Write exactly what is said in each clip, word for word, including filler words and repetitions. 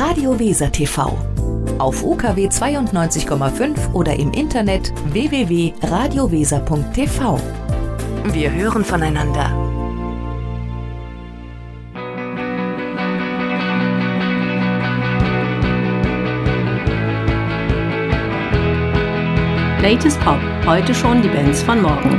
Radio Weser T V. Auf U K W zweiundneunzig Komma fünf oder im Internet w w w punkt radio weser punkt t v. Wir hören voneinander. Latest Pop, heute schon die Bands von morgen.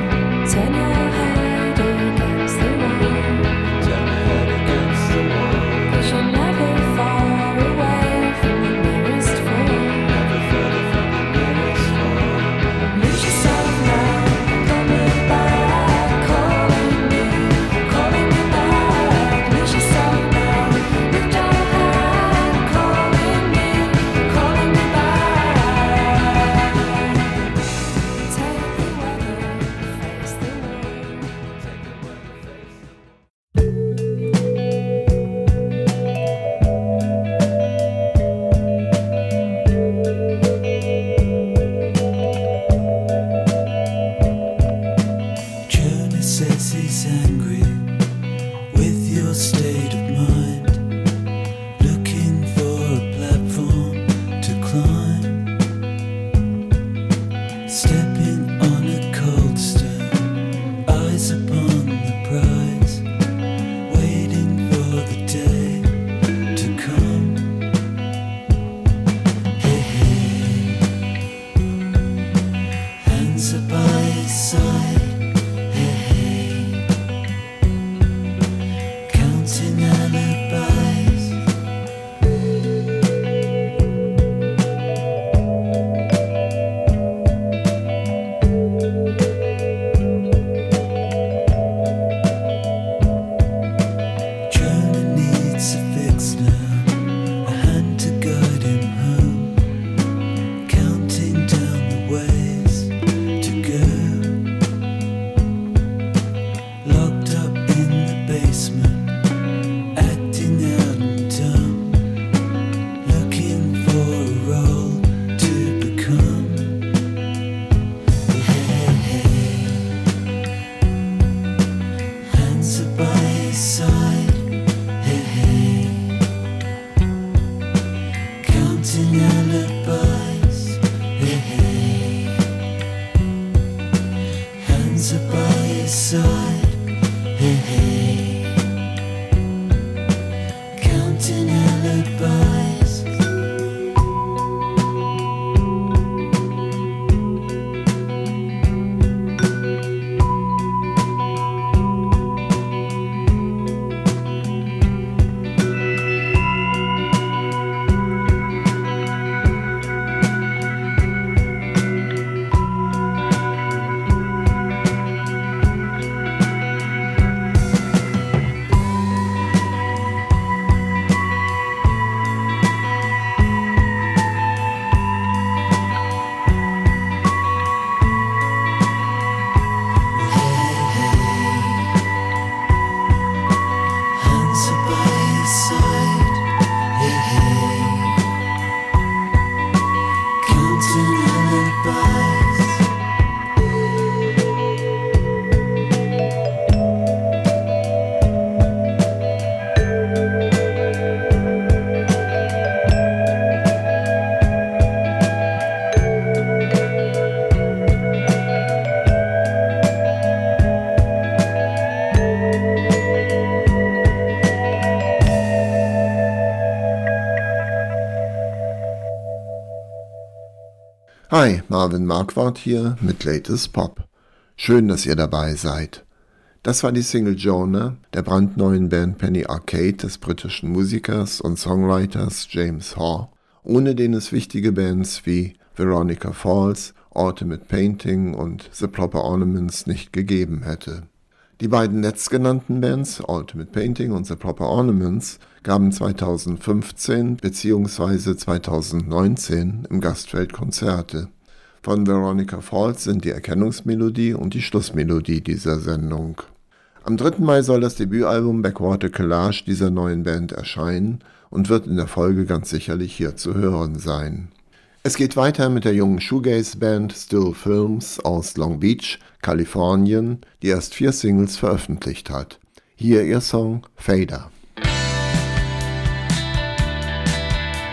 Hi, Marvin Marquardt hier mit Latest Pop. Schön, dass ihr dabei seid. Das war die Single Jonah der brandneuen Band Penny Arcade des britischen Musikers und Songwriters James Haw, ohne den es wichtige Bands wie Veronica Falls, Ultimate Painting und The Proper Ornaments nicht gegeben hätte. Die beiden letztgenannten Bands, Ultimate Painting und The Proper Ornaments, gaben zweitausendfünfzehn bzw. zweitausendneunzehn im Gastfeld Konzerte. Von Veronica Falls sind die Erkennungsmelodie und die Schlussmelodie dieser Sendung. Am dritten Mai soll das Debütalbum Backwater Collage dieser neuen Band erscheinen und wird in der Folge ganz sicherlich hier zu hören sein. Es geht weiter mit der jungen Shoegaze-Band Still Films aus Long Beach, Kalifornien, die erst vier Singles veröffentlicht hat. Hier ihr Song Fader.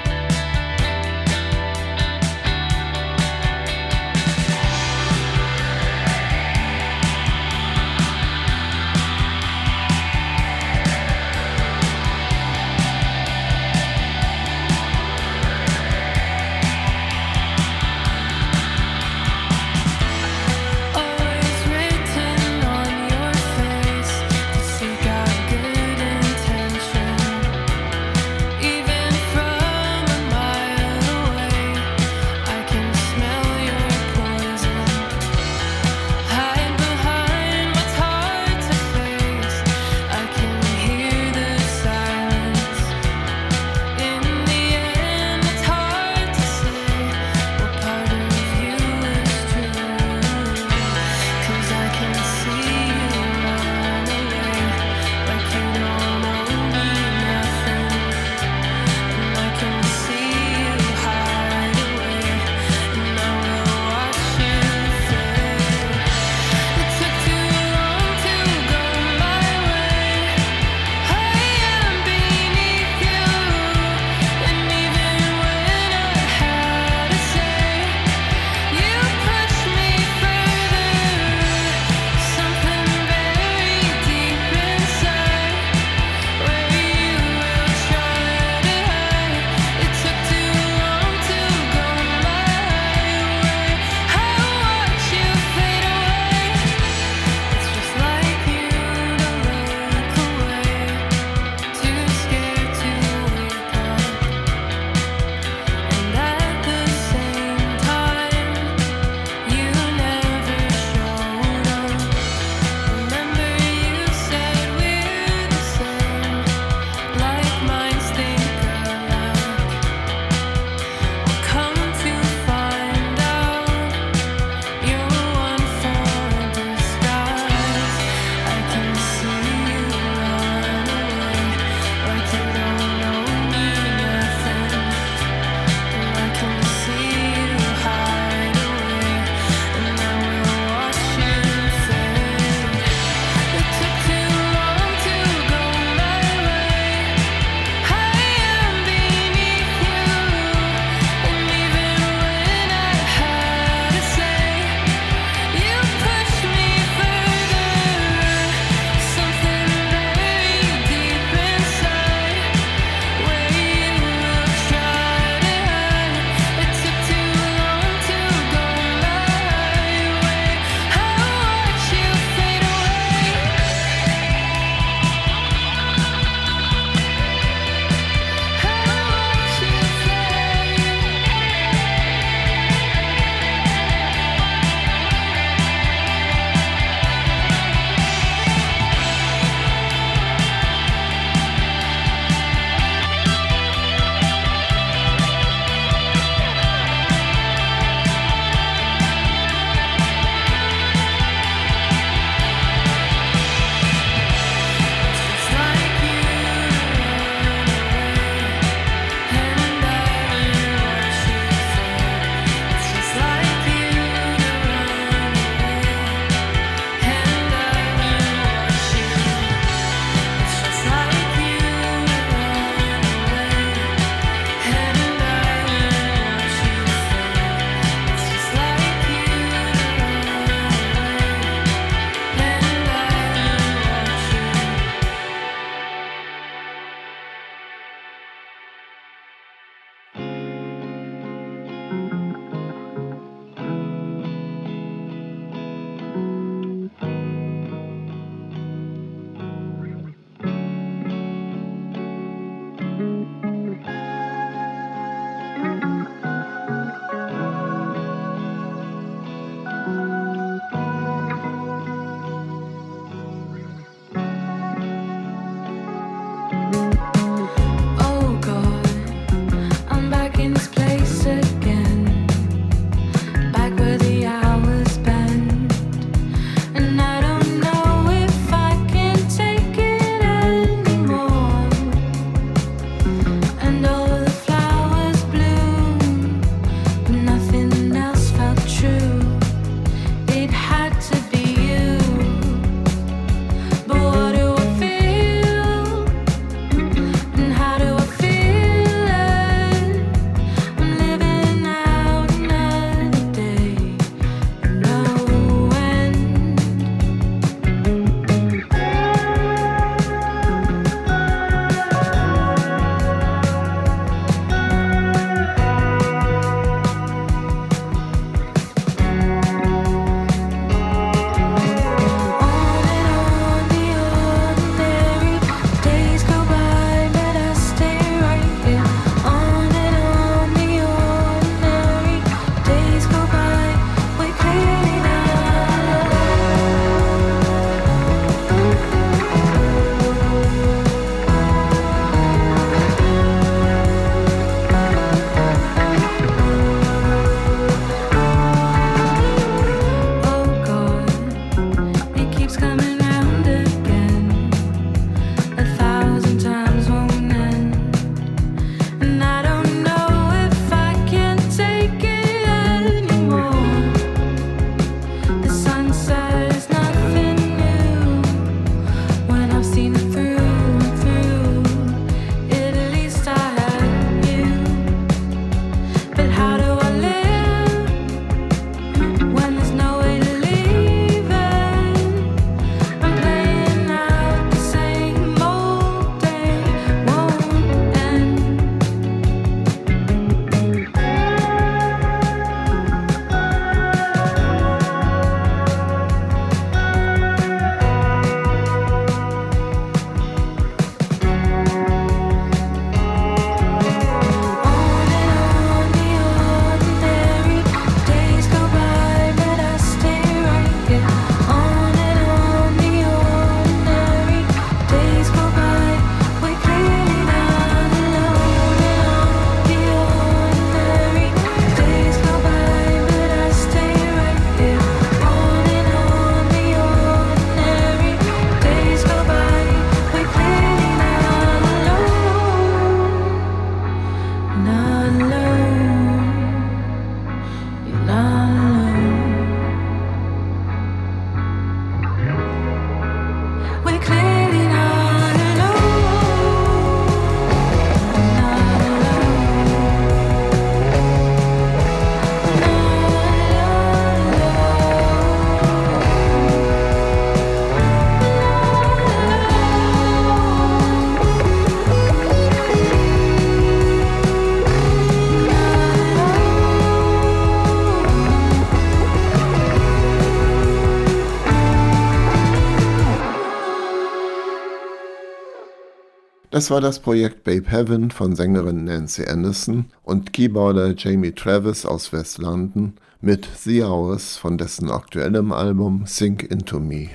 Das war das Projekt Babe Heaven von Sängerin Nancy Anderson und Keyboarder Jamie Travis aus West London mit The Hours von dessen aktuellem Album Sink Into Me.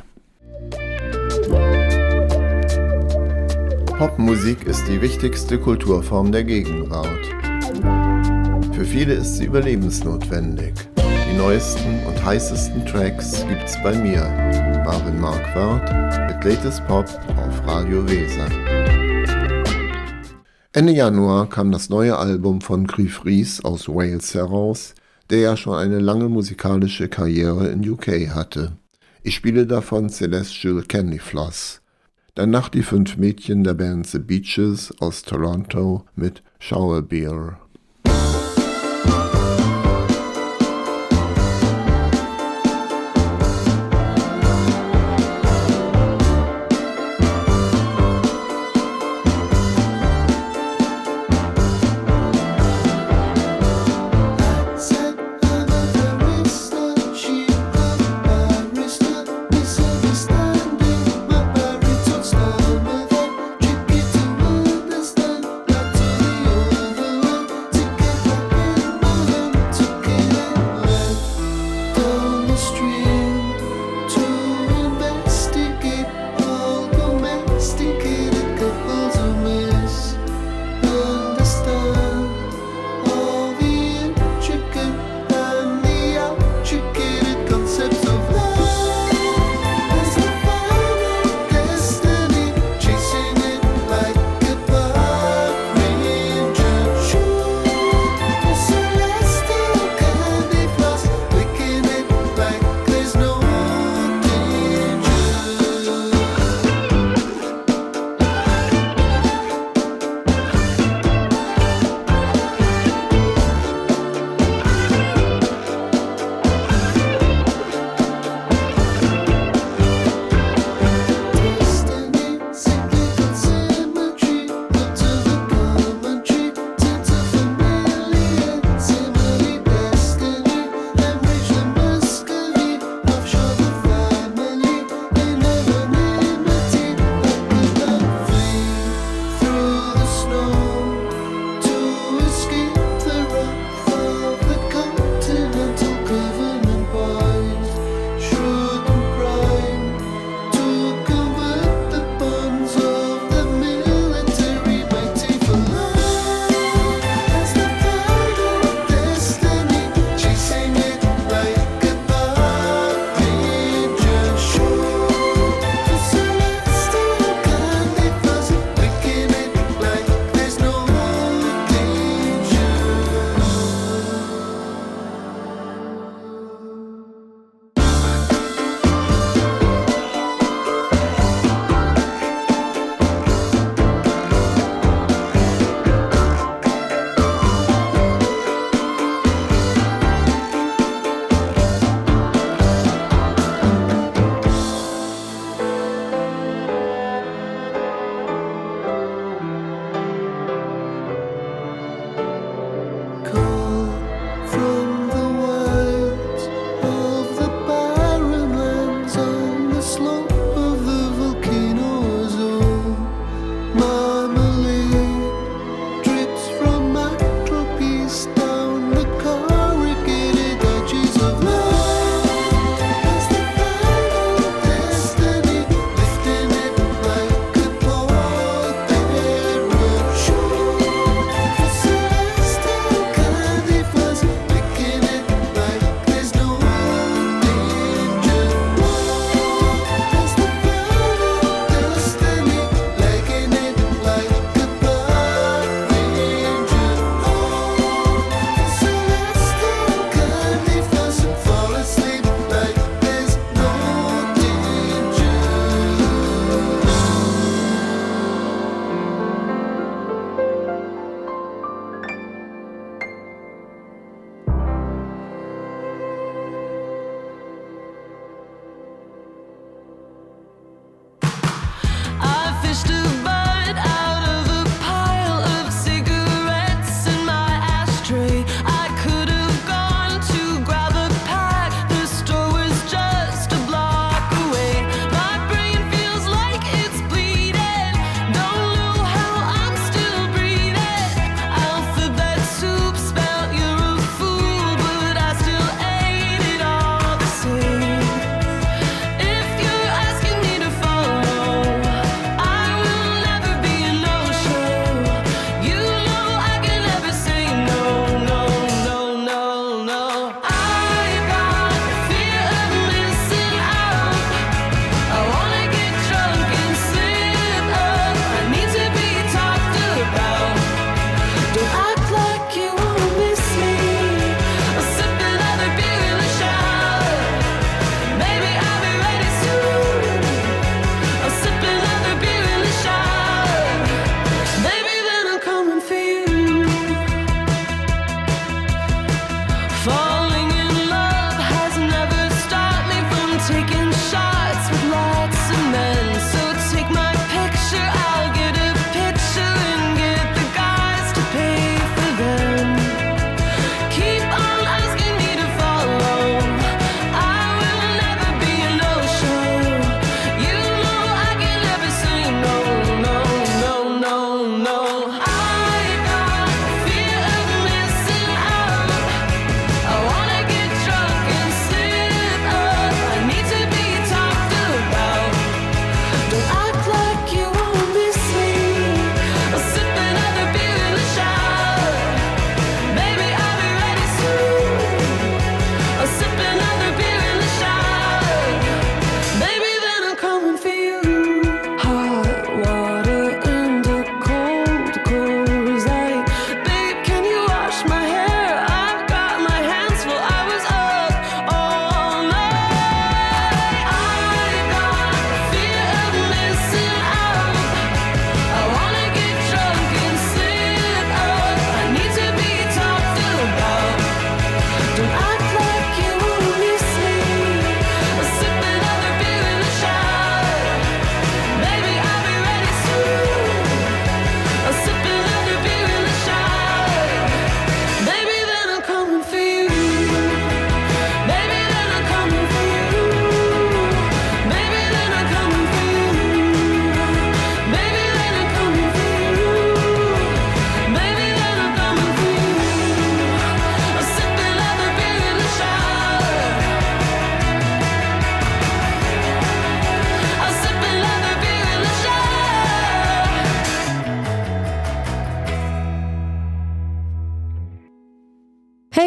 Popmusik ist die wichtigste Kulturform der Gegenwart. Für viele ist sie überlebensnotwendig. Die neuesten und heißesten Tracks gibt's bei mir, Marvin Marquardt, mit Latest Pop auf Radio Weser. Ende Januar kam das neue Album von Griff Rhys aus Wales heraus, der ja schon eine lange musikalische Karriere in U K hatte. Ich spiele davon Celestial Candyfloss. Danach die fünf Mädchen der Band The Beaches aus Toronto mit Shower Beer.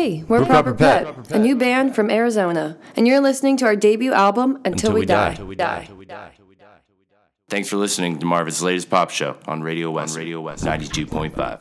Hey, we're, we're Proper, Proper Pet, Pet, Pet, a new band from Arizona, and you're listening to our debut album, Until, Until We, we Die. Die. die. die. Thanks for listening to Marvin's latest pop show on Radio West, on Radio West ninety-two point five.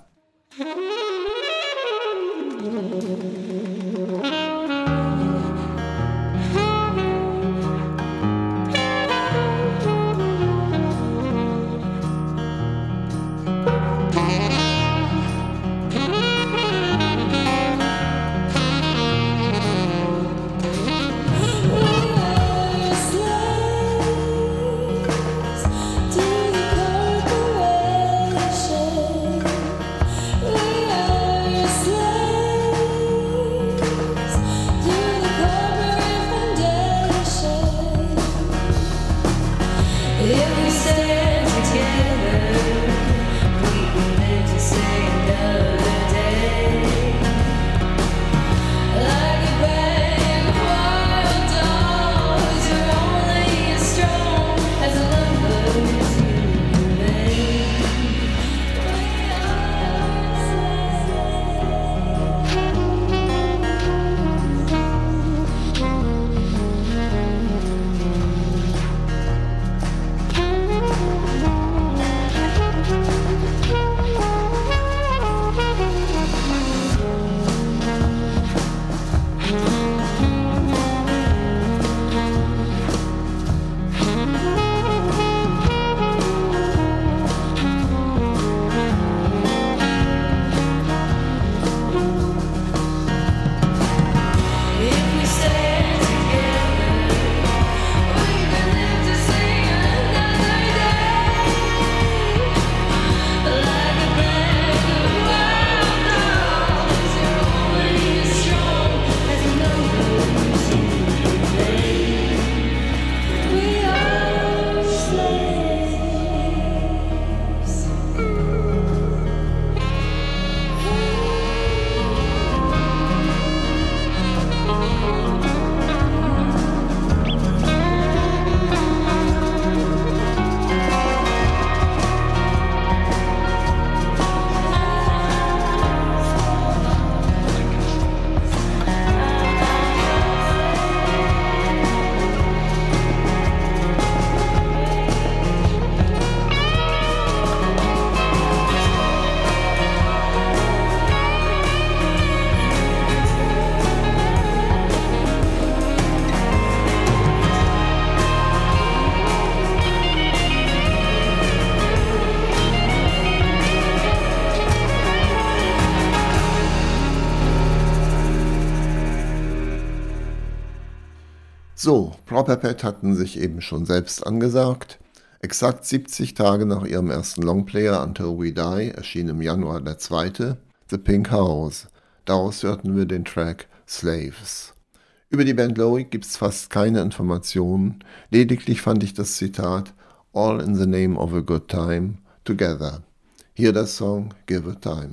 So, Proper Pet hatten sich eben schon selbst angesagt. Exakt siebzig Tage nach ihrem ersten Longplayer Until We Die erschien im Januar der zweite, The Pink House. Daraus hörten wir den Track Slaves. Über die Band Loic gibt's fast keine Informationen, lediglich fand ich das Zitat All in the name of a good time, together. Hier der Song Give It Time.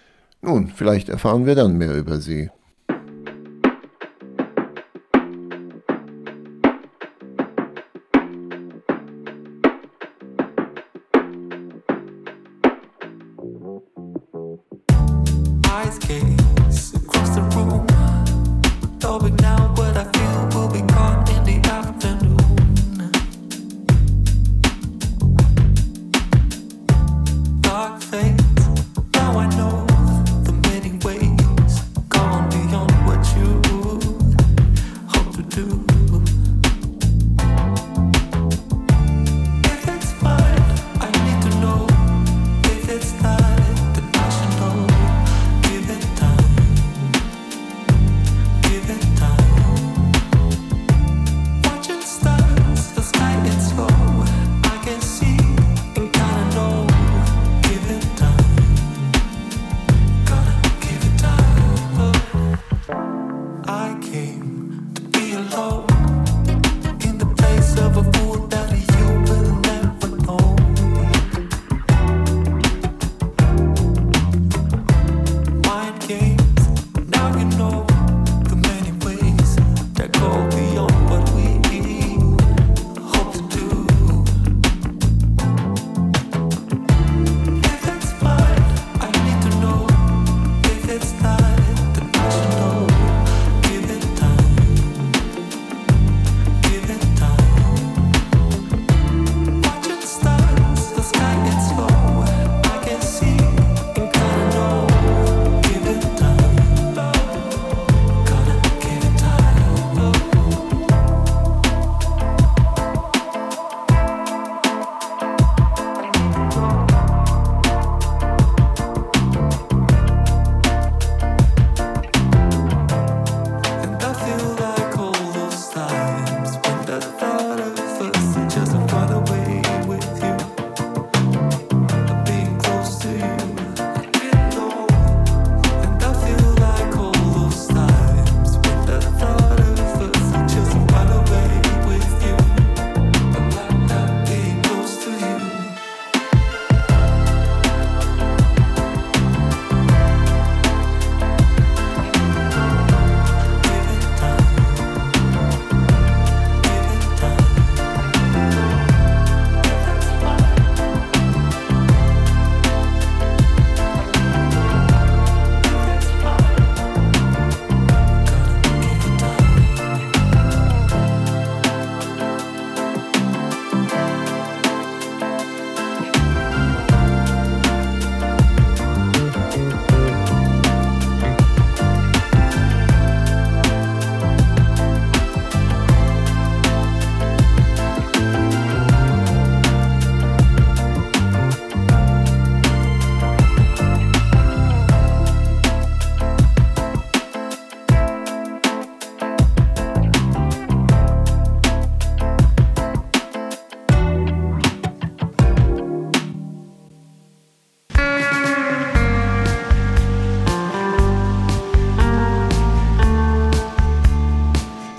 Nun, vielleicht erfahren wir dann mehr über sie. Give it time.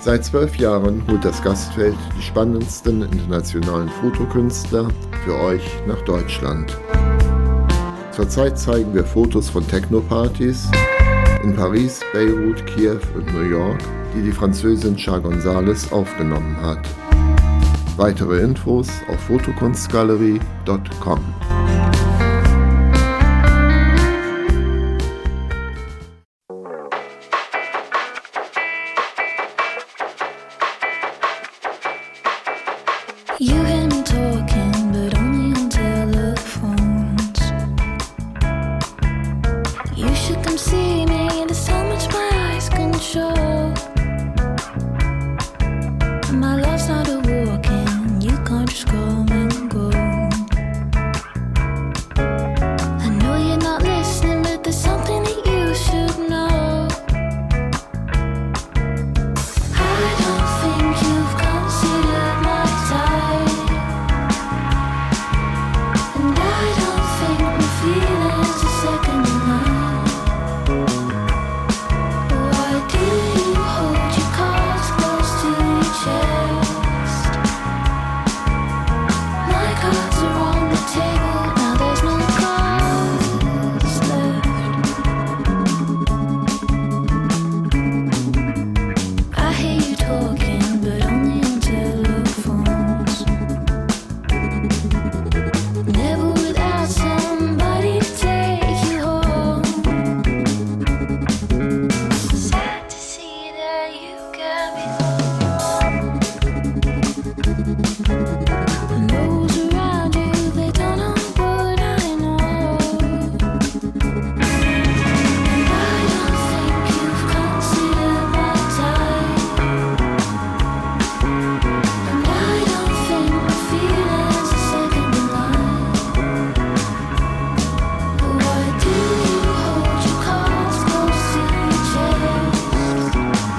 Seit zwölf Jahren holt das Gastfeld die spannendsten internationalen Fotokünstler für euch nach Deutschland. Zurzeit zeigen wir Fotos von Techno-Partys in Paris, Beirut, Kiew und New York, die die Französin Char González aufgenommen hat. Weitere Infos auf fotokunstgalerie punkt com. You hear me talking, but only on telephones. You should come see me, there's so much my eyes can show. My love's not a walk-in, you can't just come and go. I know you're not listening, but there's something that you should know. I don't think you've considered my type, and I don't think my feelings are second to none. Why do you hold your cards close to your chest? My cards are on the table, now there's no cards left. I hear you talking, but only on telephones. Never without somebody to take you home. Sad to see that you got me. And those around you, they don't know what I know. And I don't think you've considered my type, and I don't think my feelings are second in line. Why do you hold your cards close to your chest?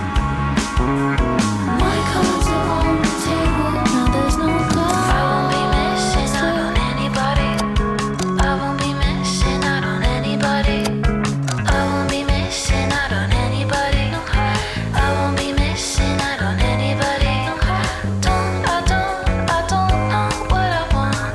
My cards are on the table, now there's no cards. I won't be missing out on anybody. I won't be missing out on anybody. I won't be missing out on anybody. I won't be missing out on anybody. Don't, I don't, I don't know what I want.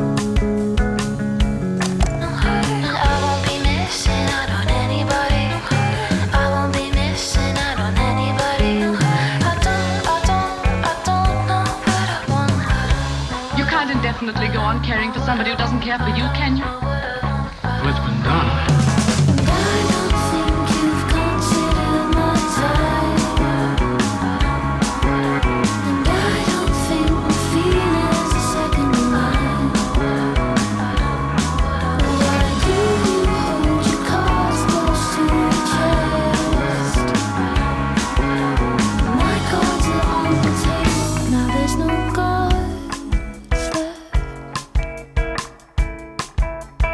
I won't be missing out on anybody. I won't be missing out on anybody. I don't, I don't, I don't know what I want. You can't indefinitely go on caring for somebody who doesn't care for you, can you? Well, it's been done. And I don't think you've considered my type, and I don't think my feelings are second in line. Why do you hold your cards close to your chest? My cards are on the table, now there's no cards left.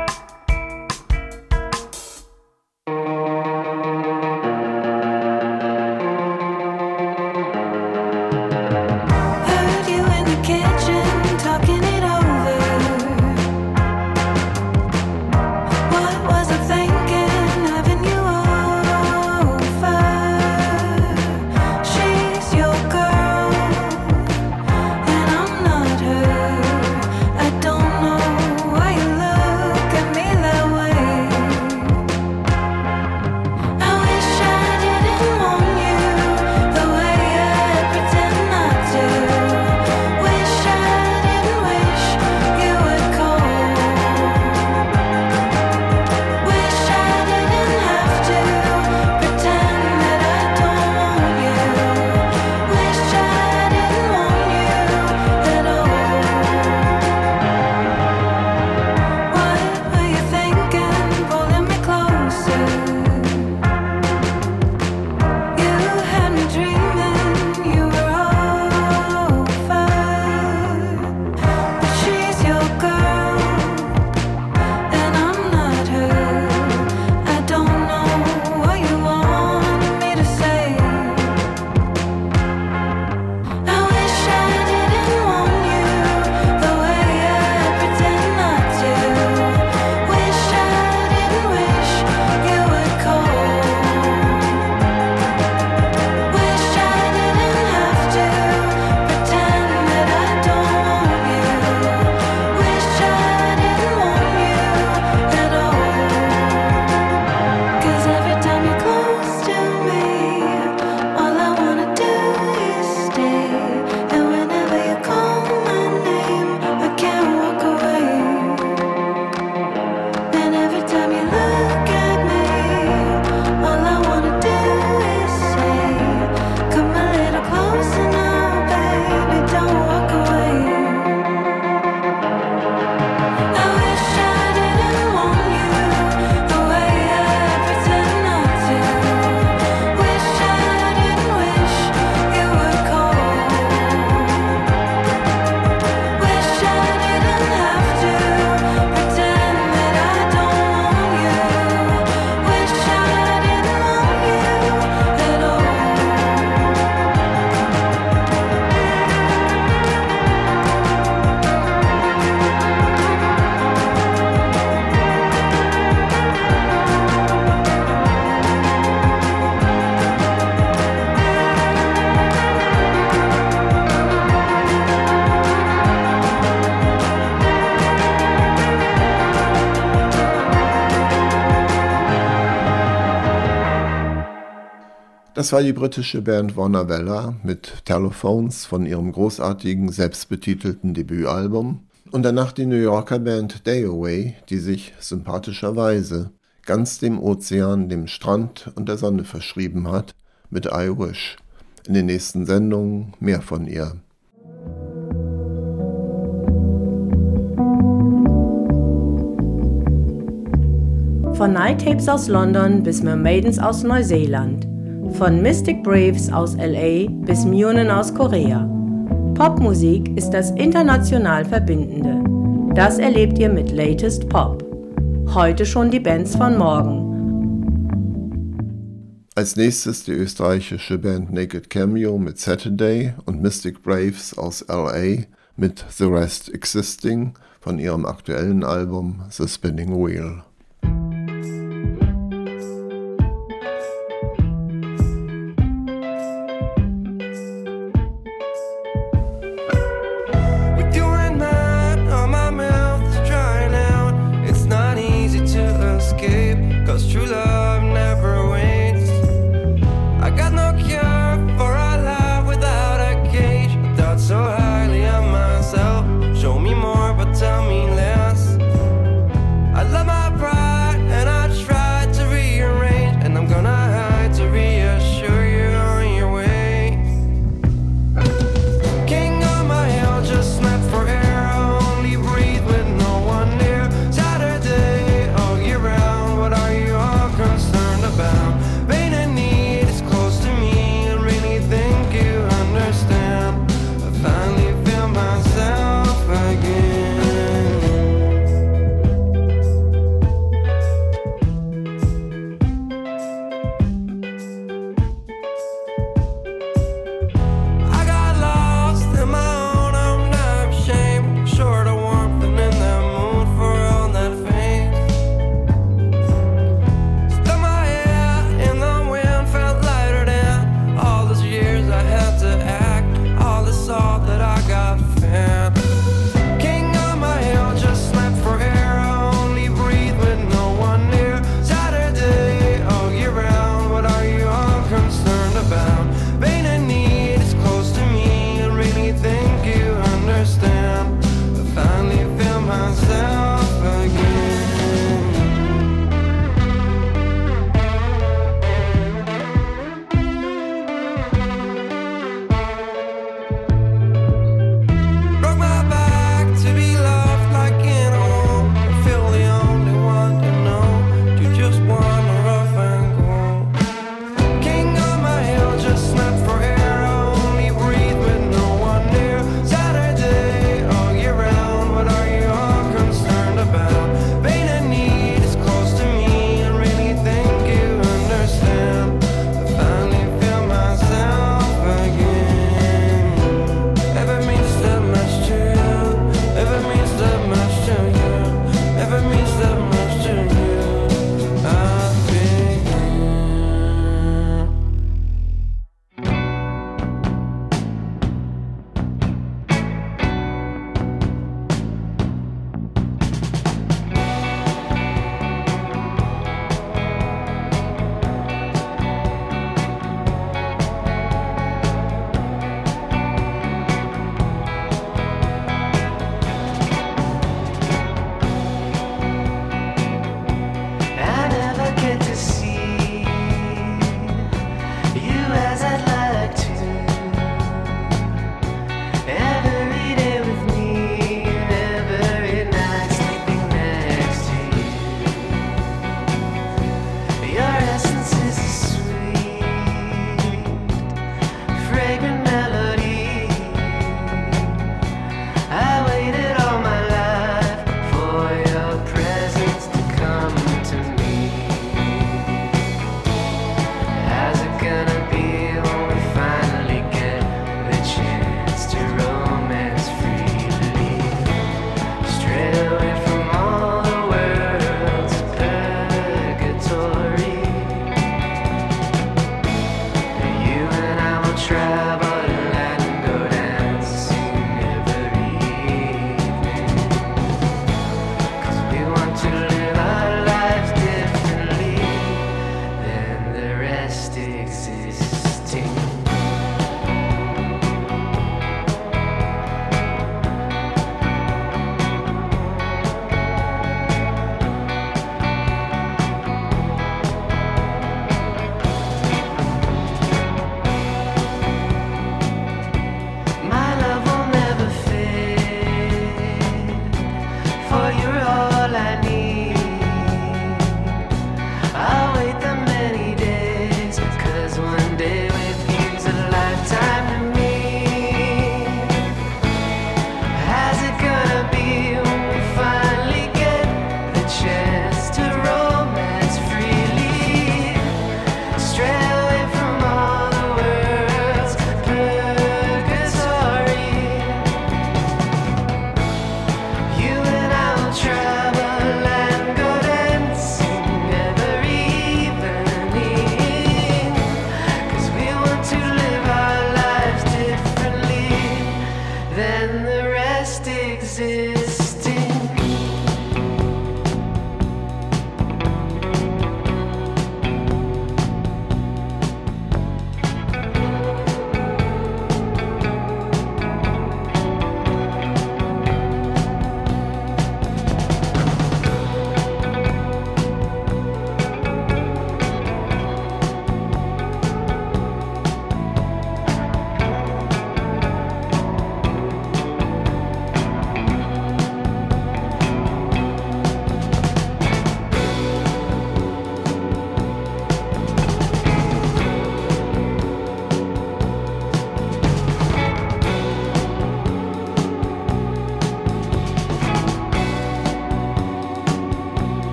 Das war die britische Band Vonavella mit Telephones von ihrem großartigen, selbstbetitelten Debütalbum. Und danach die New Yorker Band Day Away, die sich sympathischerweise ganz dem Ozean, dem Strand und der Sonne verschrieben hat, mit I Wish. In den nächsten Sendungen mehr von ihr. Von Night Tapes aus London bis Mermaidens aus Neuseeland. Von Mystic Braves aus L A bis Munin aus Korea. Popmusik ist das international Verbindende. Das erlebt ihr mit Latest Pop. Heute schon die Bands von morgen. Als nächstes die österreichische Band Naked Cameo mit Saturday und Mystic Braves aus L A mit The Rest Existing von ihrem aktuellen Album The Spinning Wheel. Show me more, but tell me less. I love my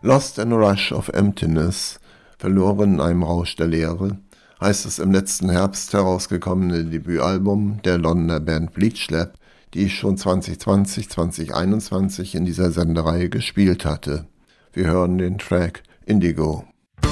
Lost in a Rush of Emptiness, verloren in einem Rausch der Leere, heißt es im letzten Herbst herausgekommene Debütalbum der Londoner Band Bleach Lab, die ich schon zwanzig zwanzig, zwanzig einundzwanzig in dieser Sendereihe gespielt hatte. Wir hören den Track Indigo.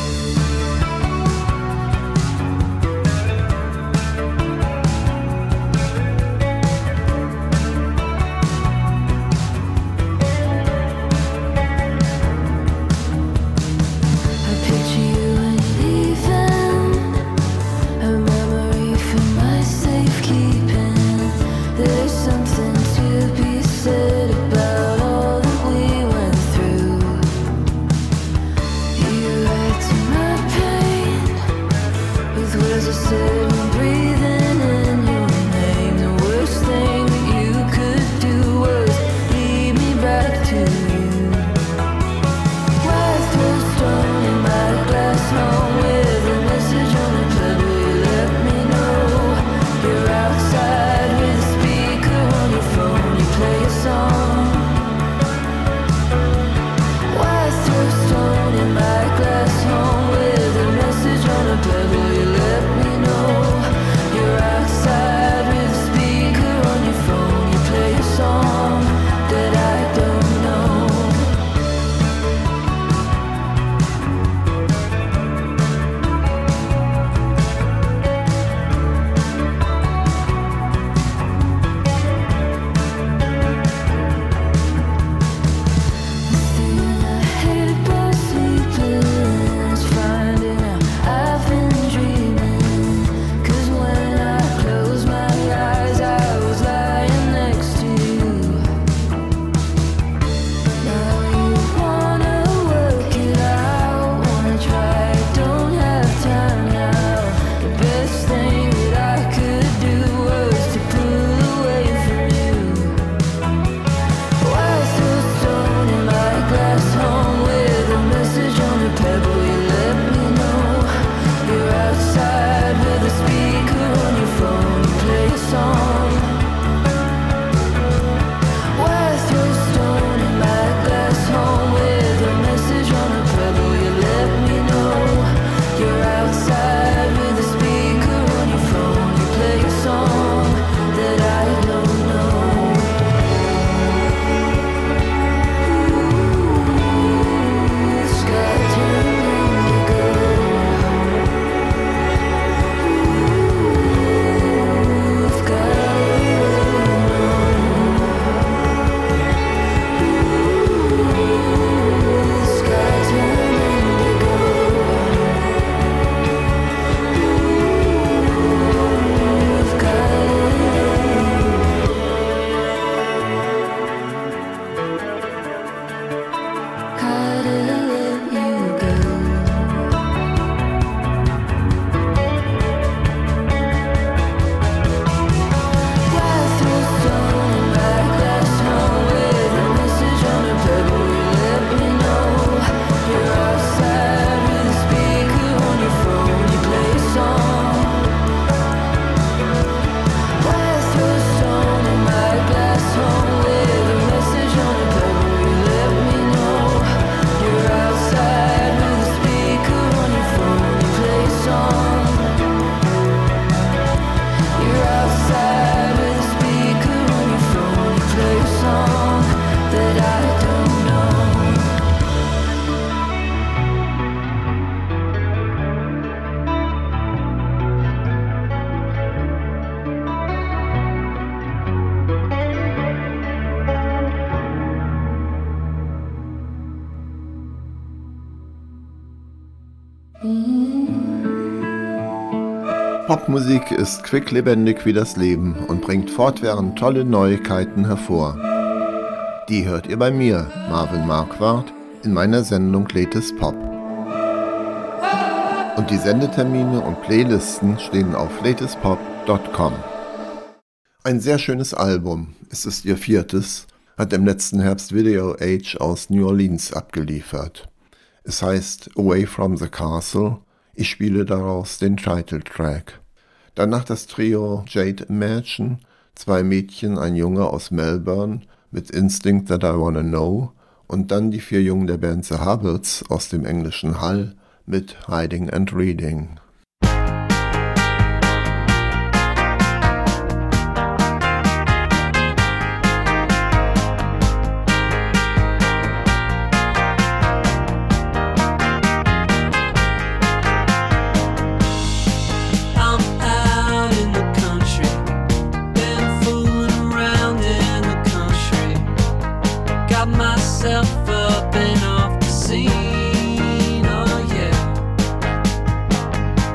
Popmusik ist quicklebendig wie das Leben und bringt fortwährend tolle Neuigkeiten hervor. Die hört ihr bei mir, Marvin Marquardt, in meiner Sendung Latest Pop. Und die Sendetermine und Playlisten stehen auf latest pop punkt com. Ein sehr schönes Album, es ist ihr viertes, hat im letzten Herbst Video Age aus New Orleans abgeliefert. Es heißt Away from the Castle, ich spiele daraus den Titeltrack. Danach das Trio Jade Imagine, zwei Mädchen, ein Junge aus Melbourne mit Instinct That I Wanna Know Und dann die vier Jungen der Band The Hubbards aus dem englischen Hull mit Hiding and Reading. Up and off the scene, oh yeah.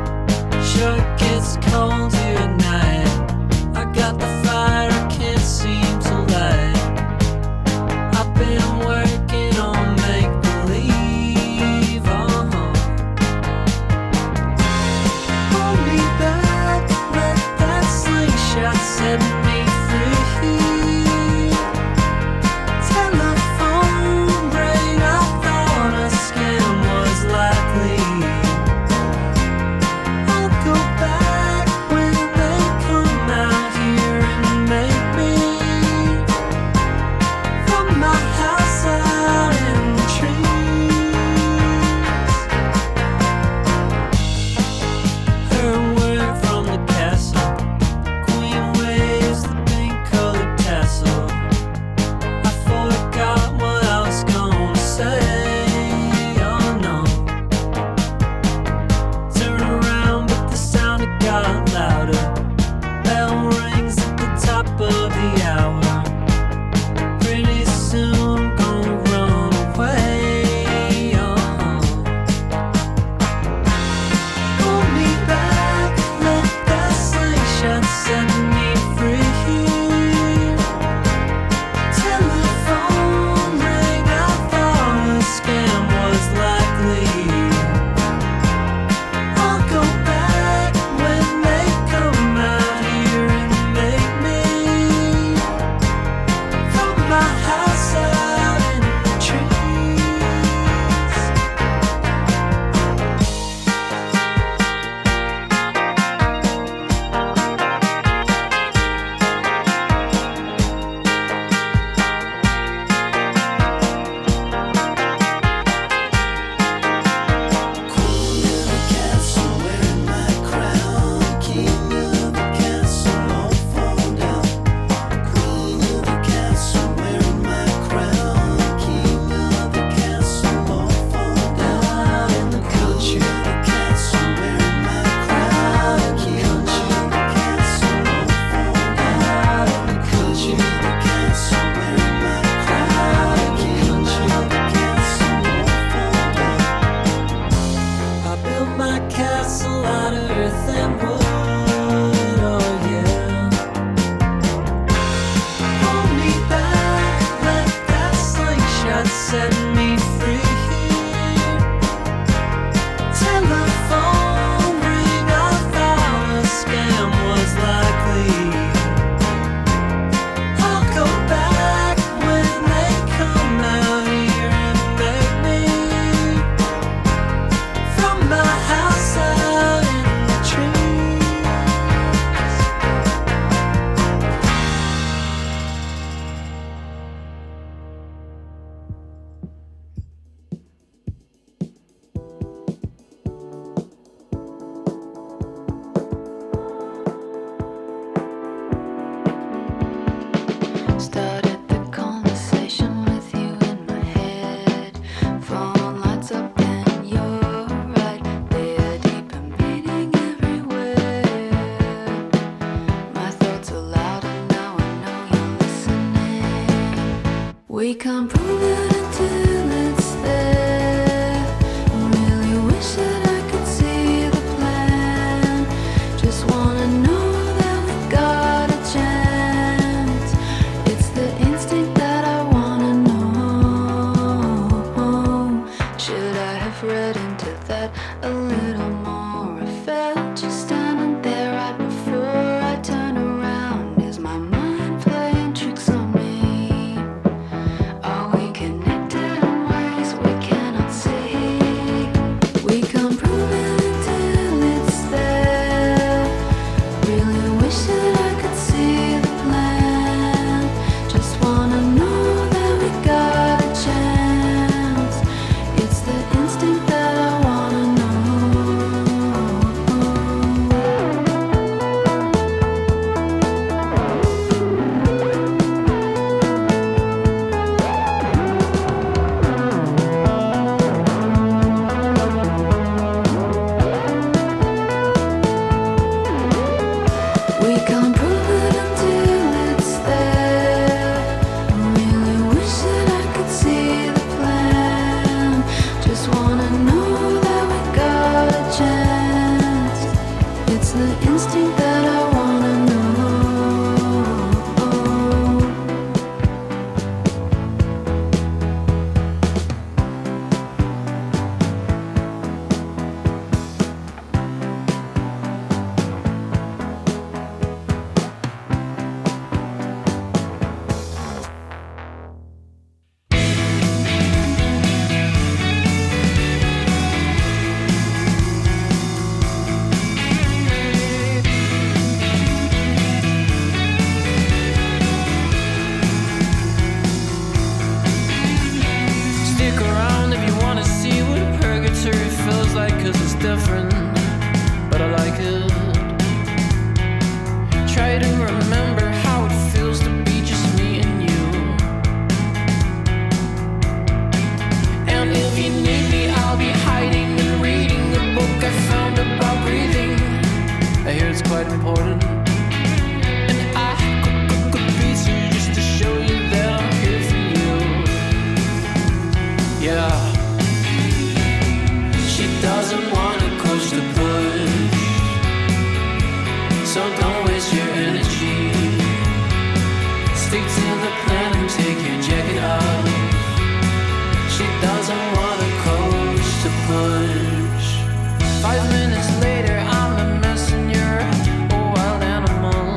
So don't waste your energy. Stick to the plan and take your jacket off. She doesn't want a coach to push. Five minutes later, I'm a messenger, a wild animal.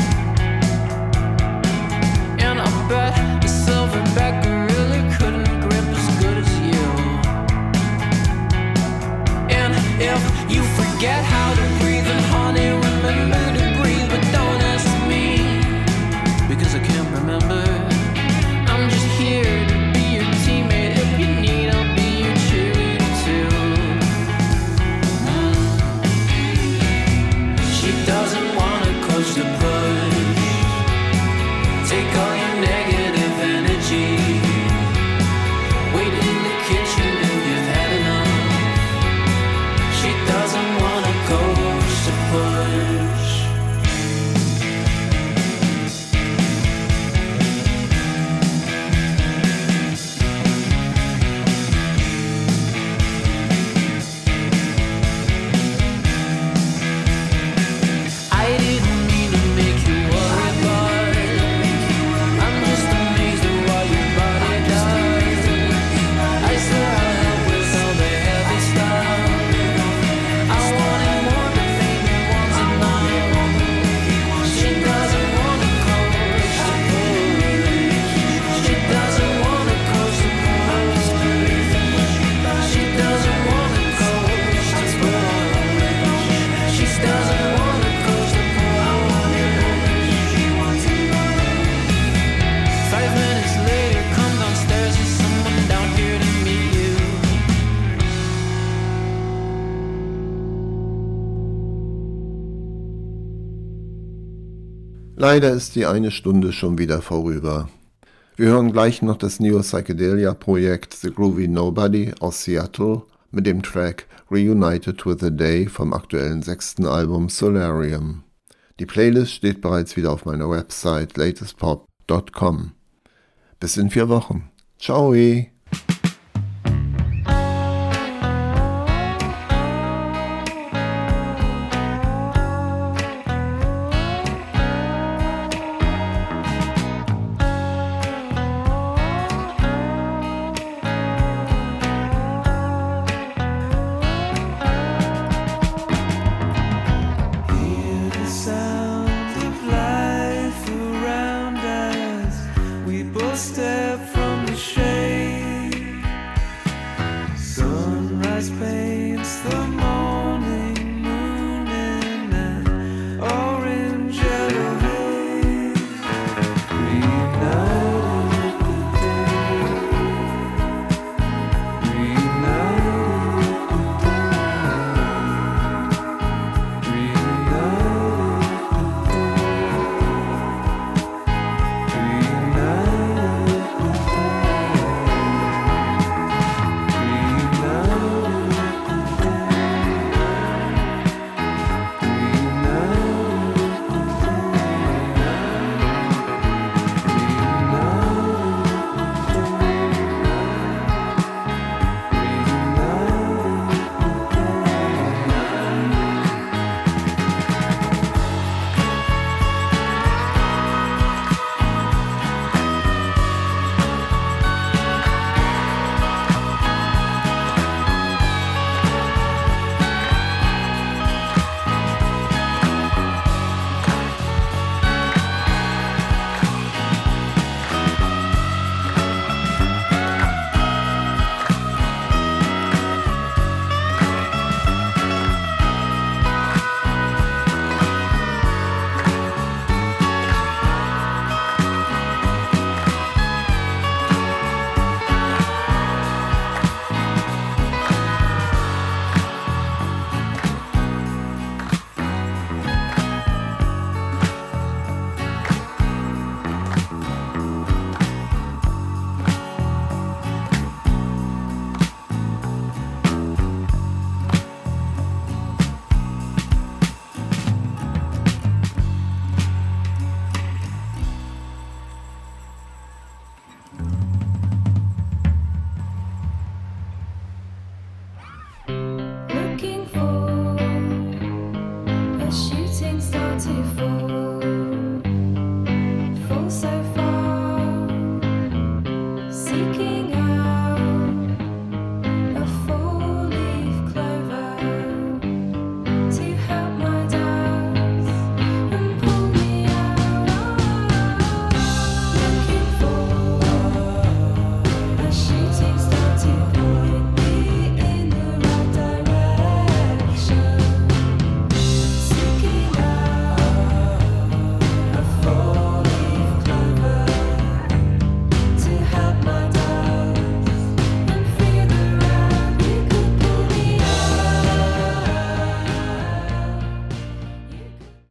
And I bet the silverback gorilla couldn't grip as good as you. And if you forget how to breathe, and honey, remember to breathe, but don't ask me, because I can't remember. I'm just here to be your teammate. If you need, I'll be your cheerleader too. Mm. She doesn't want a coach to push. Take all your negative energy. Wait in the kitchen if you've had enough. She doesn't want a coach to push. I didn't mean to make you worry, but I'm just amazed at what your body does. I swear I'll help with all the heavy stuff. I wanted more, but maybe one's enough. She doesn't want a coach to push. She doesn't want a coach to push. She doesn't want a coach to push. She doesn't want a coach to push. Five minutes later, come downstairs, there's someone down here to meet you. Leider ist die eine Stunde schon wieder vorüber. Wir hören gleich noch das Neo-Psychedelia-Projekt The Groovy Nobody aus Seattle mit dem Track Reunited with the Day vom aktuellen sechsten Album Solarium. Die Playlist steht bereits wieder auf meiner Website latest pop dot com. Bis in vier Wochen. Ciao! Hear the sound of life around us. We both step from the shade. beautiful.